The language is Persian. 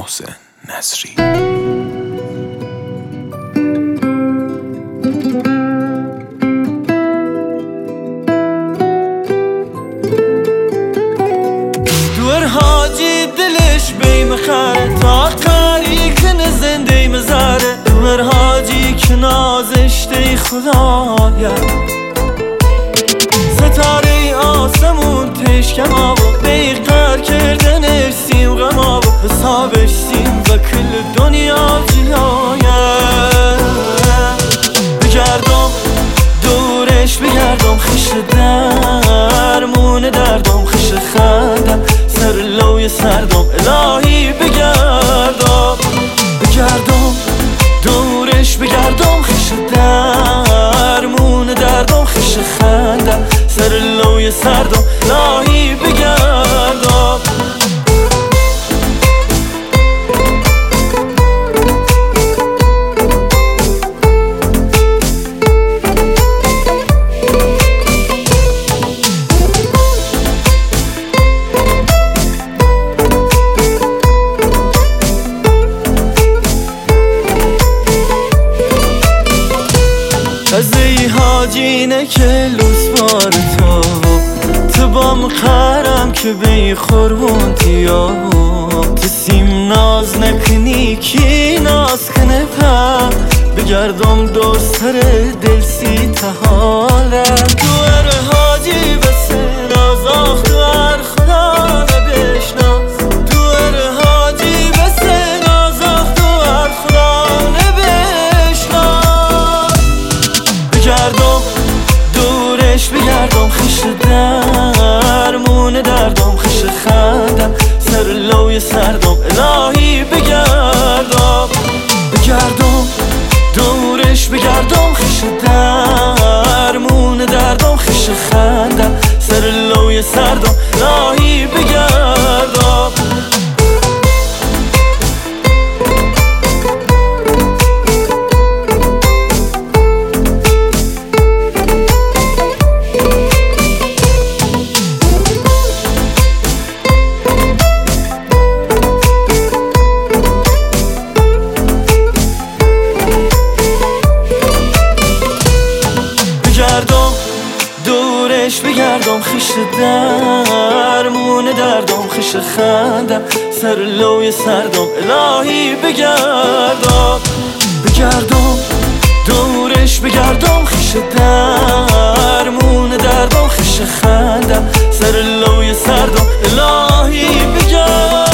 محسن نصری. دور حاجی دلش بیم خره تا قری کنه زنده مزاره. دور حاجی که نازش دی خدایا ستاره آسمون تشکم آب بیقر کردن سیم غم آب حسابش سیم و کل دنیا جلایه. بگردم دورش بگردم خش درمون دردم خش خندم سر لوی سردم الهی بگردم. بگردم دورش بگردم خش درمون دردم خش خندم سر لوی سردم الهی بگردم. ای حاجینه که لوسوار تو بام قرم که بی خوربون تیاب تسیم ناز نکنی کی ناز کنه پا. بگردم دور سر دل سی تحاله دور حاجی بس ناز آخ دور خدا نبشناز. دور حاجی بس ناز آخ دور خدا نبشناز. بگردم دورش بگردم خش درمون دردم خش خندم سر لوی سردم الهی بگردم. بگردم دورش بگردم خش درمون دردم خش خندم سر لوی سردم الهی بگردم. دورش بگردم خش درمون دردم خش خندم سر لوی سردم الهی بگردم. بگردم دورش بگردم خش درمون دردم خش خندم سر لوی سردم الهی بگردم.